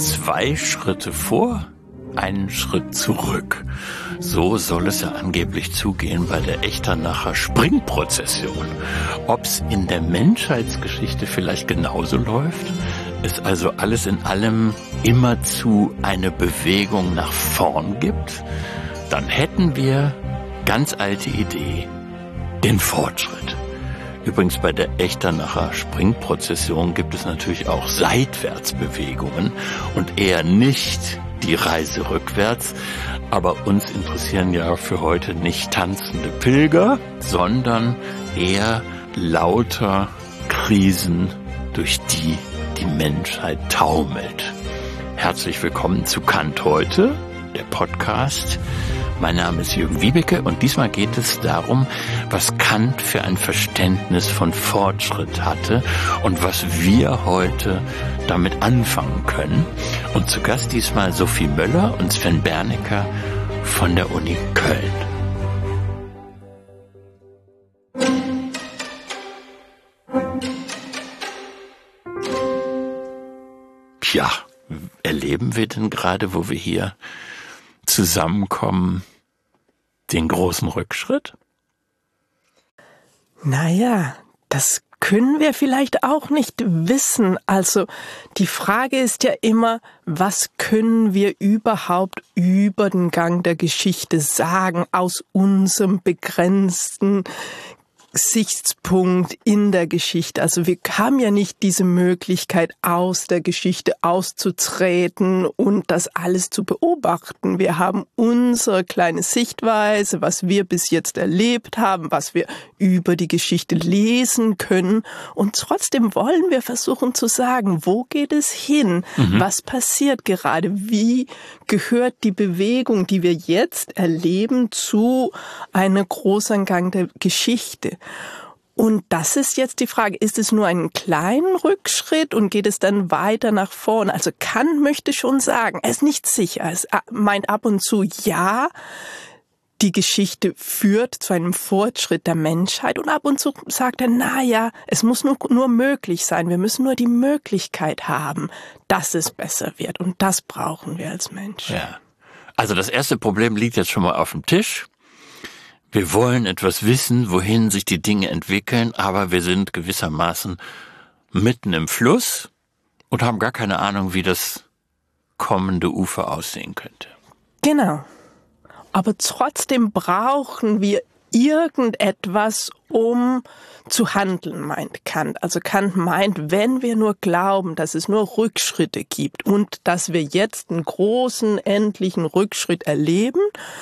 2 Schritte vor, einen Schritt zurück. So soll es ja angeblich zugehen bei der Echternacher Springprozession. Ob's in der Menschheitsgeschichte vielleicht genauso läuft, es also alles in allem immerzu eine Bewegung nach vorn gibt, dann hätten wir, ganz alte Idee, den Fortschritt. Übrigens bei der Echternacher Springprozession gibt es natürlich auch Seitwärtsbewegungen und eher nicht die Reise rückwärts. Aber uns interessieren ja für heute nicht tanzende Pilger, sondern eher lauter Krisen, durch die die Menschheit taumelt. Herzlich willkommen zu Kant heute, der Podcast. Mein Name ist Jürgen Wiebeke und diesmal geht es darum, was Kant für ein Verständnis von Fortschritt hatte und was wir heute damit anfangen können. Und zu Gast diesmal Sophie Möller und Sven Bernecker von der Uni Köln. Tja, erleben wir denn gerade, wo wir hier zusammenkommen, den großen Rückschritt? Naja, das können wir vielleicht auch nicht wissen. Also die Frage ist ja immer, was können wir überhaupt über den Gang der Geschichte sagen aus unserem begrenzten Gesichtspunkt in der Geschichte. Also wir haben ja nicht diese Möglichkeit, aus der Geschichte auszutreten und das alles zu beobachten. Wir haben unsere kleine Sichtweise, was wir bis jetzt erlebt haben, was wir über die Geschichte lesen können. Und trotzdem wollen wir versuchen zu sagen, wo geht es hin? Was passiert gerade? Wie gehört die Bewegung, die wir jetzt erleben, zu einem großen Gang der Geschichte? Und das ist jetzt die Frage, ist es nur ein kleiner Rückschritt und geht es dann weiter nach vorne? Also Kant möchte schon sagen, er ist nicht sicher. Er meint ab und zu, ja, die Geschichte führt zu einem Fortschritt der Menschheit und ab und zu sagt er, naja, es muss nur möglich sein. Wir müssen nur die Möglichkeit haben, dass es besser wird und das brauchen wir als Menschen. Ja. Also das erste Problem liegt jetzt schon mal auf dem Tisch. Wir wollen etwas wissen, wohin sich die Dinge entwickeln, aber wir sind gewissermaßen mitten im Fluss und haben gar keine Ahnung, wie das kommende Ufer aussehen könnte. Genau. Aber trotzdem brauchen wir irgendetwas, um zu handeln, meint Kant. Also Kant meint, wenn wir nur glauben, dass es nur Rückschritte gibt und dass wir jetzt einen großen, endlichen Rückschritt erleben,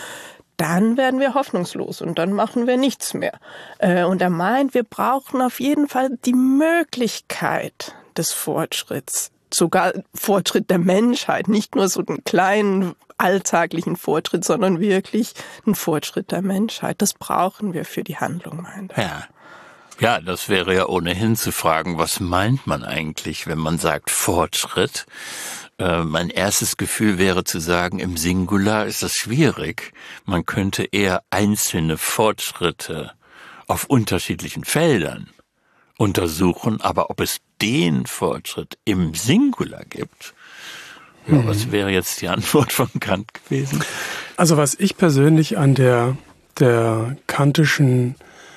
dann werden wir hoffnungslos und dann machen wir nichts mehr. Und er meint, wir brauchen auf jeden Fall die Möglichkeit des Fortschritts, sogar Fortschritt der Menschheit, nicht nur so einen kleinen alltäglichen Fortschritt, sondern wirklich einen Fortschritt der Menschheit. Das brauchen wir für die Handlung, meint er. Ja, das wäre ja ohnehin zu fragen, was meint man eigentlich, wenn man sagt Fortschritt? Mein erstes Gefühl wäre zu sagen, im Singular ist das schwierig. Man könnte eher einzelne Fortschritte auf unterschiedlichen Feldern untersuchen, aber ob es den Fortschritt im Singular gibt, ja, was wäre jetzt die Antwort von Kant gewesen? Also was ich persönlich an der kantischen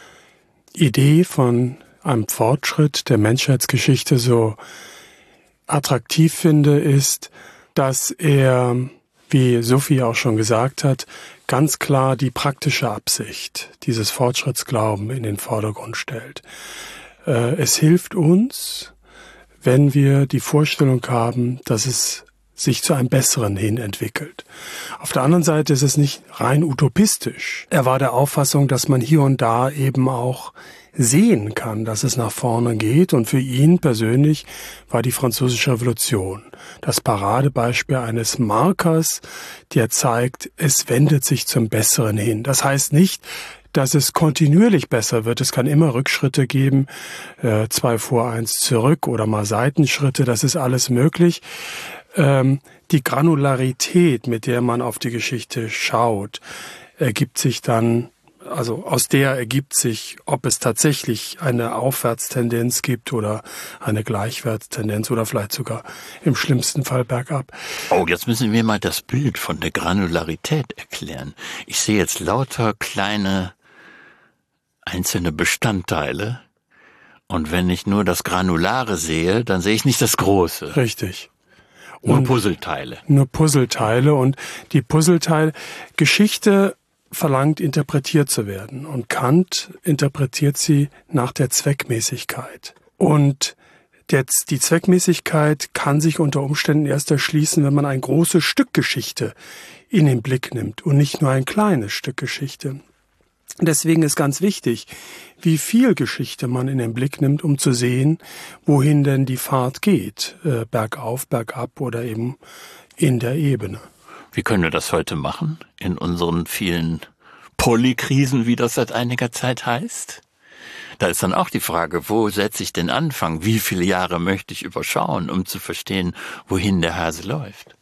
Idee von einem Fortschritt der Menschheitsgeschichte so attraktiv finde, ist, dass er, wie Sophie auch schon gesagt hat, ganz klar die praktische Absicht dieses Fortschrittsglauben in den Vordergrund stellt. Es hilft uns, wenn wir die Vorstellung haben, dass es sich zu einem Besseren hin entwickelt. Auf der anderen Seite ist es nicht rein utopistisch. Er war der Auffassung, dass man hier und da eben auch sehen kann, dass es nach vorne geht. Und für ihn persönlich war die Französische Revolution das Paradebeispiel eines Markers, der zeigt, es wendet sich zum Besseren hin. Das heißt nicht, dass es kontinuierlich besser wird. Es kann immer Rückschritte geben, 2 vor, 1 zurück oder mal Seitenschritte, das ist alles möglich. Die Granularität, mit der man auf die Geschichte schaut, ergibt sich dann also aus der ergibt sich, ob es tatsächlich eine Aufwärtstendenz gibt oder eine Gleichwärtstendenz oder vielleicht sogar im schlimmsten Fall bergab. Oh, jetzt müssen wir mal das Bild von der Granularität erklären. Ich sehe jetzt lauter kleine einzelne Bestandteile. Und wenn ich nur das Granulare sehe, dann sehe ich nicht das Große. Richtig. Nur Puzzleteile. Nur Puzzleteile. Und die Puzzleteile, Geschichte verlangt, interpretiert zu werden. Und Kant interpretiert sie nach der Zweckmäßigkeit. Und jetzt die Zweckmäßigkeit kann sich unter Umständen erst erschließen, wenn man ein großes Stück Geschichte in den Blick nimmt und nicht nur ein kleines Stück Geschichte. Deswegen ist ganz wichtig, wie viel Geschichte man in den Blick nimmt, um zu sehen, wohin denn die Fahrt geht, bergauf, bergab oder eben in der Ebene. Wie können wir das heute machen, in unseren vielen Polykrisen, wie das seit einiger Zeit heißt? Da ist dann auch die Frage, wo setze ich den Anfang? Wie viele Jahre möchte ich überschauen, um zu verstehen, wohin der Hase läuft?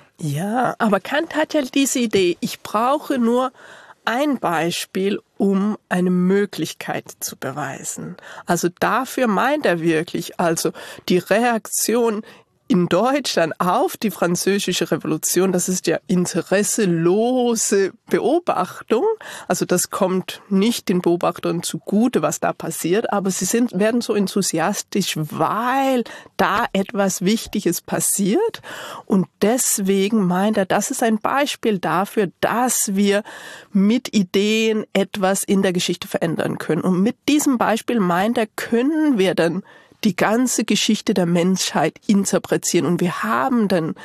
Ja, aber Kant hat ja diese Idee, ich brauche nur ein Beispiel, um eine Möglichkeit zu beweisen. Also dafür meint er wirklich, also die Reaktion in Deutschland auf die Französische Revolution, das ist ja interesselose Beobachtung. Also das kommt nicht den Beobachtern zugute, was da passiert, aber sie werden so enthusiastisch, weil da etwas Wichtiges passiert. Und deswegen meint er, das ist ein Beispiel dafür, dass wir mit Ideen etwas in der Geschichte verändern können. Und mit diesem Beispiel meint er, können wir dann die ganze Geschichte der Menschheit interpretieren. Und wir haben dann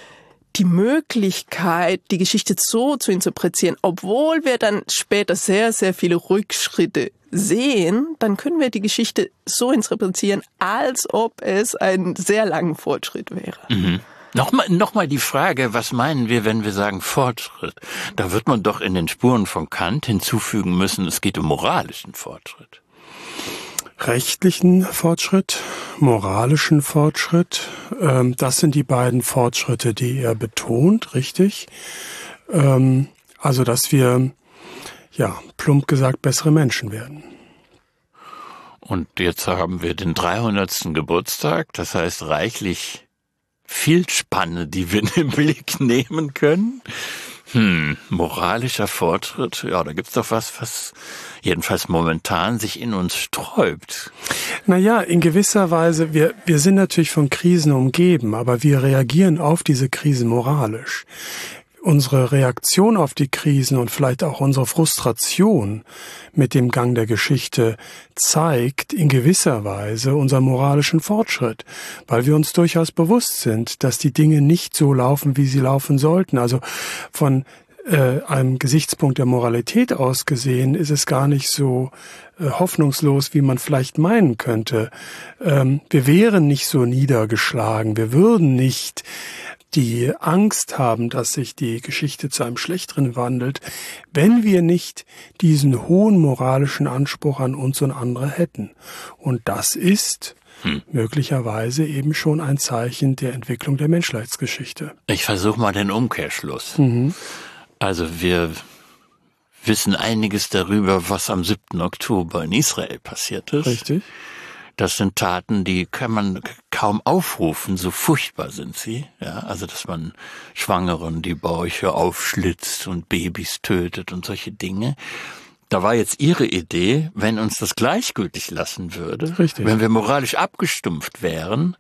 die Möglichkeit, die Geschichte so zu interpretieren, obwohl wir dann später sehr, sehr viele Rückschritte sehen, dann können wir die Geschichte so interpretieren, als ob es ein sehr langer Fortschritt wäre. Mhm. Nochmal die Frage, was meinen wir, wenn wir sagen Fortschritt? Da wird man doch in den Spuren von Kant hinzufügen müssen, es geht um moralischen Fortschritt. Rechtlichen Fortschritt, moralischen Fortschritt, das sind die beiden Fortschritte, die er betont, richtig. Also, dass wir, ja, plump gesagt, bessere Menschen werden. Und jetzt haben wir den 300. Geburtstag, das heißt reichlich viel Spanne, die wir in den Blick nehmen können. Moralischer Fortschritt, ja, da gibt's doch was jedenfalls momentan sich in uns sträubt. Naja, in gewisser Weise, wir sind natürlich von Krisen umgeben, aber wir reagieren auf diese Krisen moralisch. Unsere Reaktion auf die Krisen und vielleicht auch unsere Frustration mit dem Gang der Geschichte zeigt in gewisser Weise unseren moralischen Fortschritt, weil wir uns durchaus bewusst sind, dass die Dinge nicht so laufen, wie sie laufen sollten. Also von einem Gesichtspunkt der Moralität aus gesehen ist es gar nicht so hoffnungslos, wie man vielleicht meinen könnte. Wir wären nicht so niedergeschlagen, wir würden nicht die Angst haben, dass sich die Geschichte zu einem Schlechteren wandelt, wenn wir nicht diesen hohen moralischen Anspruch an uns und andere hätten. Und das ist möglicherweise eben schon ein Zeichen der Entwicklung der Menschheitsgeschichte. Ich versuche mal den Umkehrschluss. Also wir wissen einiges darüber, was am 7. Oktober in Israel passiert ist. Richtig. Das sind Taten, die kann man kaum aufrufen, so furchtbar sind sie. Ja, also dass man Schwangeren die Bäuche aufschlitzt und Babys tötet und solche Dinge. Da war jetzt Ihre Idee, wenn uns das gleichgültig lassen würde, richtig, wenn wir moralisch abgestumpft wären,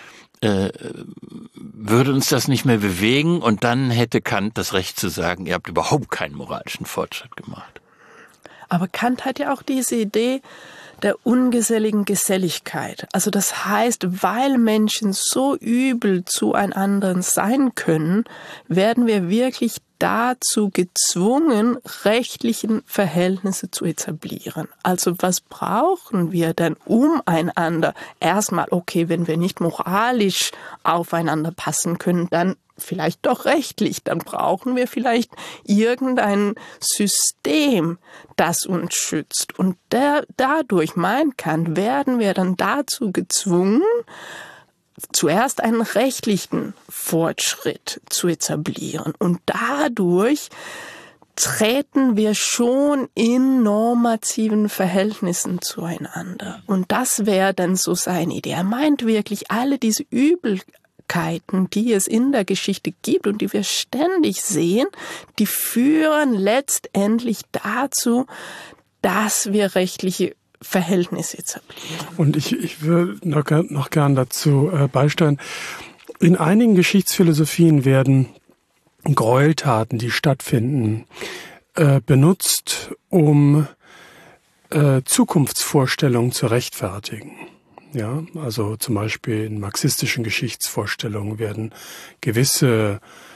würde uns das nicht mehr bewegen und dann hätte Kant das Recht zu sagen, ihr habt überhaupt keinen moralischen Fortschritt gemacht. Aber Kant hat ja auch diese Idee der ungeselligen Geselligkeit. Also das heißt, weil Menschen so übel zueinander sein können, werden wir wirklich dazu gezwungen, rechtlichen Verhältnisse zu etablieren. Also was brauchen wir denn um einander? Erstmal, okay, wenn wir nicht moralisch aufeinander passen können, dann vielleicht doch rechtlich. Dann brauchen wir vielleicht irgendein System, das uns schützt. Und dadurch, meint Kant, werden wir dann dazu gezwungen, zuerst einen rechtlichen Fortschritt zu etablieren. Und dadurch treten wir schon in normativen Verhältnissen zueinander. Und das wäre dann so seine Idee. Er meint wirklich, alle diese Übelkeiten, die es in der Geschichte gibt und die wir ständig sehen, die führen letztendlich dazu, dass wir rechtliche Verhältnisse etablieren. Und ich würde noch gern dazu beisteuern. In einigen Geschichtsphilosophien werden Gräueltaten, die stattfinden, benutzt, um Zukunftsvorstellungen zu rechtfertigen. Ja, also zum Beispiel in marxistischen Geschichtsvorstellungen werden gewisse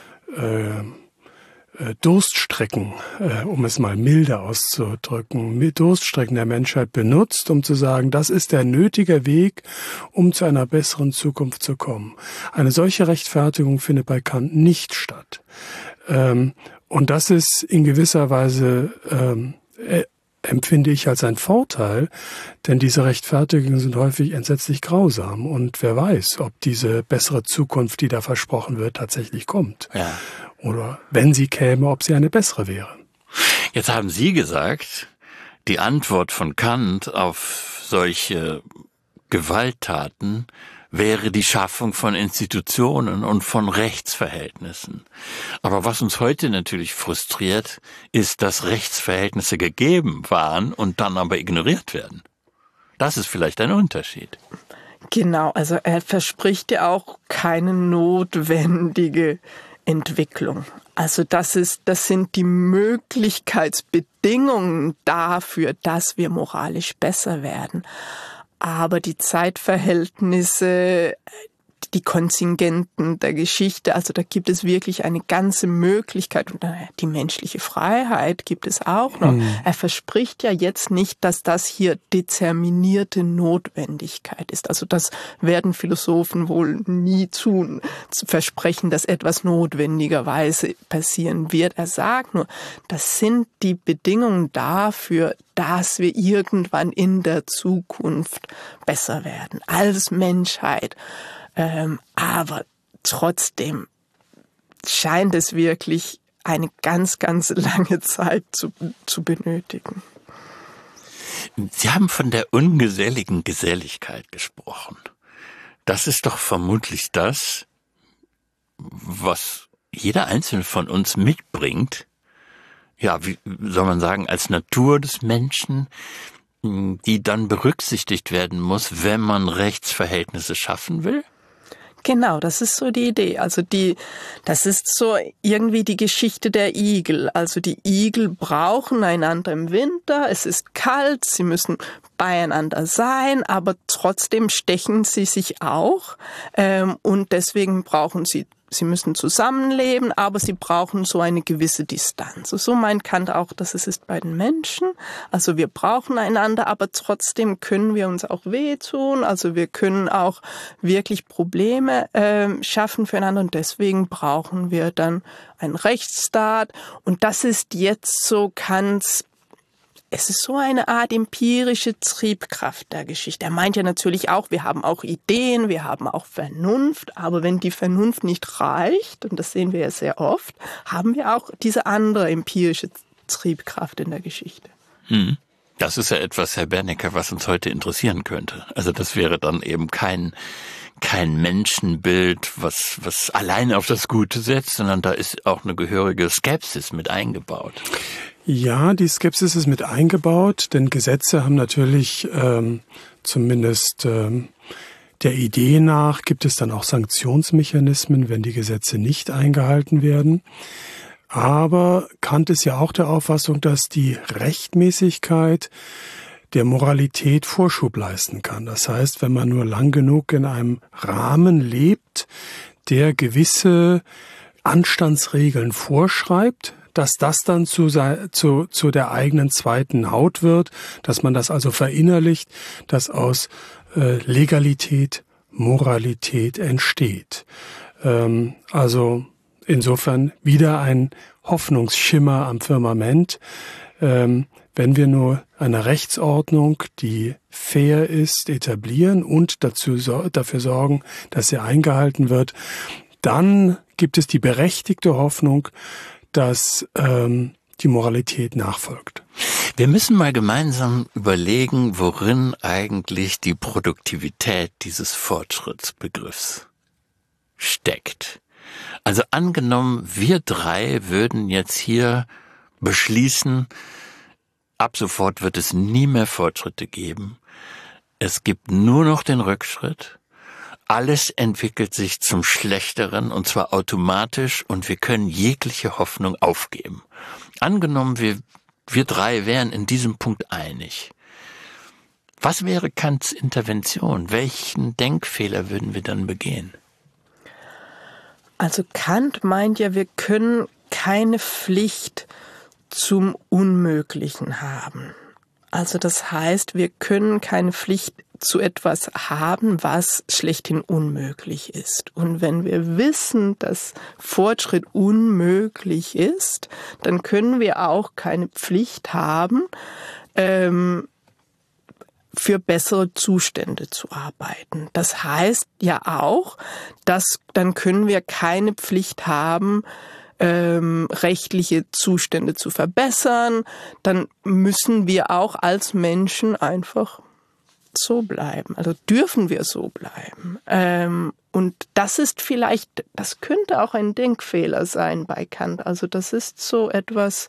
Durststrecken, um es mal milde auszudrücken, Durststrecken der Menschheit benutzt, um zu sagen, das ist der nötige Weg, um zu einer besseren Zukunft zu kommen. Eine solche Rechtfertigung findet bei Kant nicht statt. Und das ist in gewisser Weise, empfinde ich als ein Vorteil, denn diese Rechtfertigungen sind häufig entsetzlich grausam. Und wer weiß, ob diese bessere Zukunft, die da versprochen wird, tatsächlich kommt. Ja. Oder wenn sie käme, ob sie eine bessere wäre. Jetzt haben Sie gesagt, die Antwort von Kant auf solche Gewalttaten wäre die Schaffung von Institutionen und von Rechtsverhältnissen. Aber was uns heute natürlich frustriert, ist, dass Rechtsverhältnisse gegeben waren und dann aber ignoriert werden. Das ist vielleicht ein Unterschied. Genau, also er verspricht ja auch keine notwendige Entwicklung. Also das sind die Möglichkeitsbedingungen dafür, dass wir moralisch besser werden. Aber die Zeitverhältnisse, die Kontingenten der Geschichte, also da gibt es wirklich eine ganze Möglichkeit und die menschliche Freiheit gibt es auch noch. Er verspricht ja jetzt nicht, dass das hier determinierte Notwendigkeit ist. Also das werden Philosophen wohl nie tun, zu versprechen, dass etwas notwendigerweise passieren wird. Er sagt nur, das sind die Bedingungen dafür, dass wir irgendwann in der Zukunft besser werden als Menschheit. Aber trotzdem scheint es wirklich eine ganz, ganz lange Zeit zu benötigen. Sie haben von der ungeselligen Geselligkeit gesprochen. Das ist doch vermutlich das, was jeder Einzelne von uns mitbringt. Ja, wie soll man sagen, als Natur des Menschen, die dann berücksichtigt werden muss, wenn man Rechtsverhältnisse schaffen will? Genau, das ist so die Idee. Also das ist so irgendwie die Geschichte der Igel. Also die Igel brauchen einander im Winter, es ist kalt, sie müssen beieinander sein, aber trotzdem stechen sie sich auch. Und deswegen sie müssen zusammenleben, aber sie brauchen so eine gewisse Distanz. So meint Kant auch, dass es ist bei den Menschen. Also wir brauchen einander, aber trotzdem können wir uns auch wehtun. Also wir können auch wirklich Probleme schaffen füreinander und deswegen brauchen wir dann einen Rechtsstaat. Und das ist jetzt so Kants. Es ist so eine Art empirische Triebkraft der Geschichte. Er meint ja natürlich auch, wir haben auch Ideen, wir haben auch Vernunft, aber wenn die Vernunft nicht reicht, und das sehen wir ja sehr oft, haben wir auch diese andere empirische Triebkraft in der Geschichte. Das ist ja etwas, Herr Bernecker, was uns heute interessieren könnte. Also das wäre dann eben kein Menschenbild, was alleine auf das Gute setzt, sondern da ist auch eine gehörige Skepsis mit eingebaut. Ja, die Skepsis ist mit eingebaut, denn Gesetze haben natürlich zumindest der Idee nach, gibt es dann auch Sanktionsmechanismen, wenn die Gesetze nicht eingehalten werden. Aber Kant ist ja auch der Auffassung, dass die Rechtmäßigkeit der Moralität Vorschub leisten kann. Das heißt, wenn man nur lang genug in einem Rahmen lebt, der gewisse Anstandsregeln vorschreibt, dass das dann zu der eigenen zweiten Haut wird, dass man das also verinnerlicht, dass aus Legalität Moralität entsteht. Also insofern wieder ein Hoffnungsschimmer am Firmament. Wenn wir nur eine Rechtsordnung, die fair ist, etablieren und dafür sorgen, dass sie eingehalten wird, dann gibt es die berechtigte Hoffnung, dass die Moralität nachfolgt. Wir müssen mal gemeinsam überlegen, worin eigentlich die Produktivität dieses Fortschrittsbegriffs steckt. Also angenommen, wir drei würden jetzt hier beschließen, ab sofort wird es nie mehr Fortschritte geben. Es gibt nur noch den Rückschritt. Alles entwickelt sich zum Schlechteren und zwar automatisch und wir können jegliche Hoffnung aufgeben. Angenommen, wir drei wären in diesem Punkt einig. Was wäre Kants Intervention? Welchen Denkfehler würden wir dann begehen? Also Kant meint ja, wir können keine Pflicht zum Unmöglichen haben. Also das heißt, wir können keine Pflicht zu etwas haben, was schlechthin unmöglich ist. Und wenn wir wissen, dass Fortschritt unmöglich ist, dann können wir auch keine Pflicht haben, für bessere Zustände zu arbeiten. Das heißt ja auch, dass dann können wir keine Pflicht haben, rechtliche Zustände zu verbessern. Dann müssen wir auch als Menschen einfach so bleiben. Also dürfen wir so bleiben. Und das ist vielleicht, das könnte auch ein Denkfehler sein bei Kant. Also das ist so etwas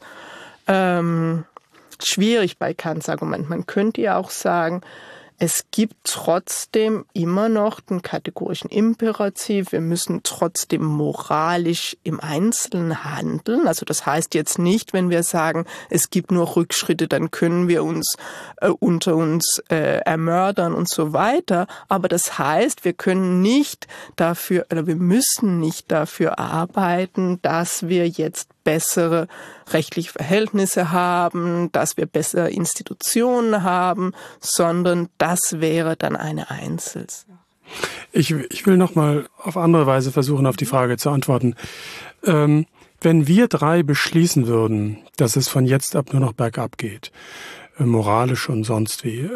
schwierig bei Kants Argument. Man könnte ja auch sagen, es gibt trotzdem immer noch den kategorischen Imperativ. Wir müssen trotzdem moralisch im Einzelnen handeln. Also das heißt jetzt nicht, wenn wir sagen, es gibt nur Rückschritte, dann können wir uns unter uns ermördern und so weiter. Aber das heißt, wir können nicht dafür, oder wir müssen nicht dafür arbeiten, dass wir jetzt bessere rechtliche Verhältnisse haben, dass wir bessere Institutionen haben, sondern das wäre dann eine Einzelsache. Ich will noch mal auf andere Weise versuchen, auf die Frage zu antworten. Wenn wir drei beschließen würden, dass es von jetzt ab nur noch bergab geht, moralisch und sonst wie,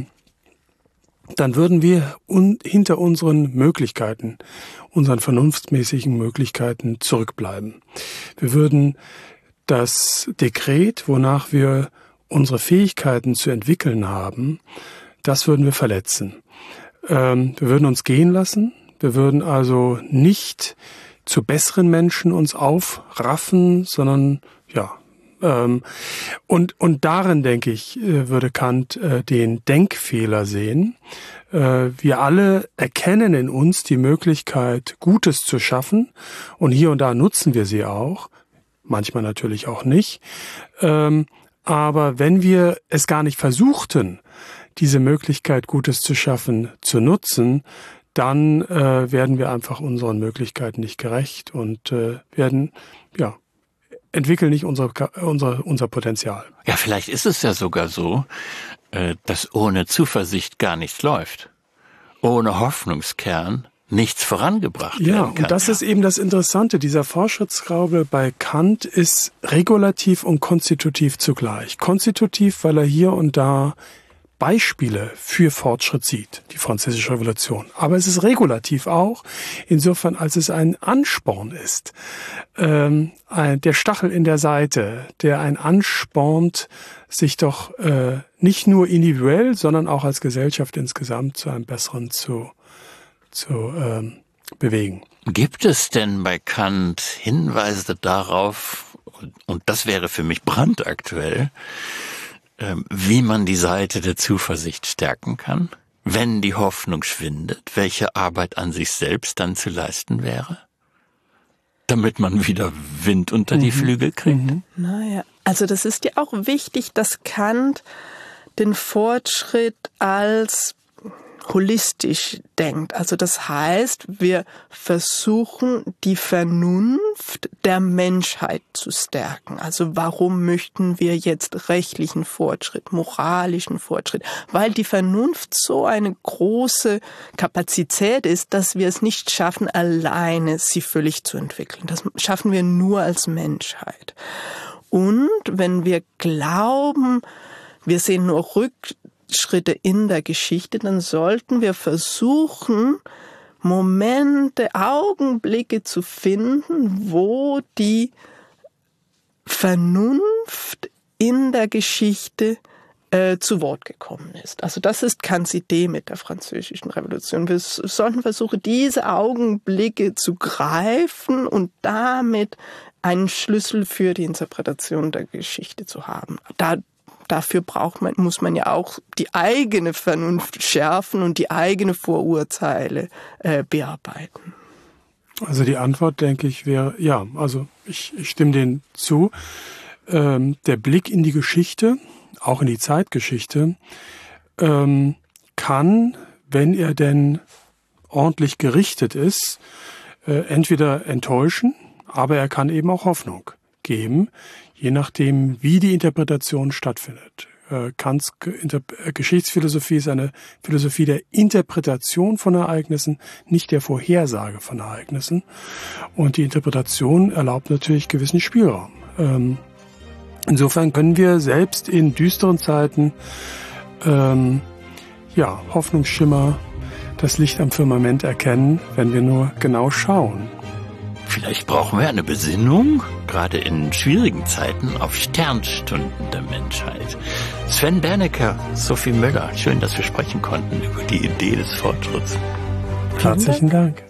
dann würden wir hinter unseren Möglichkeiten, unseren vernunftsmäßigen Möglichkeiten zurückbleiben. Wir würden das Dekret, wonach wir unsere Fähigkeiten zu entwickeln haben, das würden wir verletzen. Wir würden uns gehen lassen. Wir würden also nicht zu besseren Menschen uns aufraffen, sondern ja. Und darin, denke ich, würde Kant den Denkfehler sehen. Wir alle erkennen in uns die Möglichkeit, Gutes zu schaffen. Und hier und da nutzen wir sie auch. Manchmal natürlich auch nicht. Aber wenn wir es gar nicht versuchten, diese Möglichkeit, Gutes zu schaffen, zu nutzen, dann werden wir einfach unseren Möglichkeiten nicht gerecht und werden, ja, entwickeln nicht unser Potenzial. Ja, vielleicht ist es ja sogar so, dass ohne Zuversicht gar nichts läuft. Ohne Hoffnungskern nichts vorangebracht werden kann. Ja, und das ist eben das Interessante. Dieser Fortschrittsglaube bei Kant ist regulativ und konstitutiv zugleich. Konstitutiv, weil er hier und da Beispiele für Fortschritt sieht, die Französische Revolution. Aber es ist regulativ auch, insofern als es ein Ansporn ist. Der Stachel in der Seite, der einen anspornt, sich doch nicht nur individuell, sondern auch als Gesellschaft insgesamt zu einem Besseren zu bewegen. Gibt es denn bei Kant Hinweise darauf, und das wäre für mich brandaktuell, wie man die Seite der Zuversicht stärken kann, wenn die Hoffnung schwindet, welche Arbeit an sich selbst dann zu leisten wäre, damit man wieder Wind unter die Flügel kriegt? Naja, also das ist ja auch wichtig, dass Kant den Fortschritt als holistisch denkt. Also das heißt, wir versuchen, die Vernunft der Menschheit zu stärken. Also warum möchten wir jetzt rechtlichen Fortschritt, moralischen Fortschritt? Weil die Vernunft so eine große Kapazität ist, dass wir es nicht schaffen, alleine sie völlig zu entwickeln. Das schaffen wir nur als Menschheit. Und wenn wir glauben, wir sehen nur Rückschritte in der Geschichte, dann sollten wir versuchen, Momente, Augenblicke zu finden, wo die Vernunft oft in der Geschichte zu Wort gekommen ist. Also das ist Kants Idee mit der Französischen Revolution. Wir sollten versuchen, diese Augenblicke zu greifen und damit einen Schlüssel für die Interpretation der Geschichte zu haben. Dafür muss man ja auch die eigene Vernunft schärfen und die eigene Vorurteile bearbeiten. Also die Antwort, denke ich, wäre, ja, also ich stimme denen zu. Der Blick in die Geschichte, auch in die Zeitgeschichte, kann, wenn er denn ordentlich gerichtet ist, entweder enttäuschen, aber er kann eben auch Hoffnung geben, je nachdem, wie die Interpretation stattfindet. Kants Geschichtsphilosophie ist eine Philosophie der Interpretation von Ereignissen, nicht der Vorhersage von Ereignissen. Und die Interpretation erlaubt natürlich gewissen Spielraum. Insofern können wir selbst in düsteren Zeiten Hoffnungsschimmer, das Licht am Firmament erkennen, wenn wir nur genau schauen. Vielleicht brauchen wir eine Besinnung, gerade in schwierigen Zeiten, auf Sternstunden der Menschheit. Sven Bernecker, Sophie Müller, schön, dass wir sprechen konnten über die Idee des Fortschritts. Herzlichen Dank.